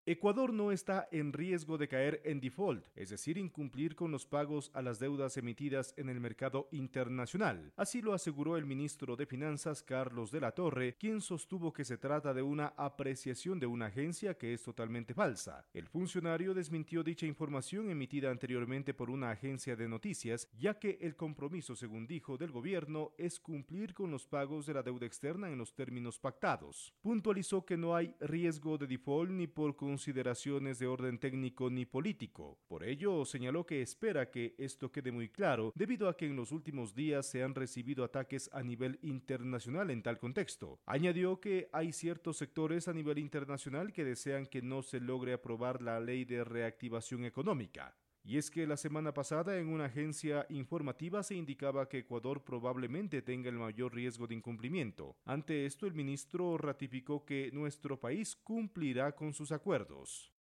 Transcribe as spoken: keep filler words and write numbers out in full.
Ecuador no está en riesgo de caer en default, es decir, incumplir con los pagos a las deudas emitidas en el mercado internacional. Así lo aseguró el ministro de Finanzas, Carlos de la Torre, quien sostuvo que se trata de una apreciación de una agencia que es totalmente falsa. El funcionario desmintió dicha información emitida anteriormente por una agencia de noticias, ya que el compromiso, según dijo, del gobierno es cumplir con los pagos de la deuda externa en los términos pactados. Puntualizó que no hay riesgo de default ni por consideraciones de orden técnico ni político. Por ello, señaló que espera que esto quede muy claro, debido a que en los últimos días se han recibido ataques a nivel internacional en tal contexto. Añadió que hay ciertos sectores a nivel internacional que desean que no se logre aprobar la ley de reactivación económica. Y es que la semana pasada en una agencia informativa se indicaba que Ecuador probablemente tenga el mayor riesgo de incumplimiento. Ante esto, el ministro ratificó que nuestro país cumplirá con sus acuerdos.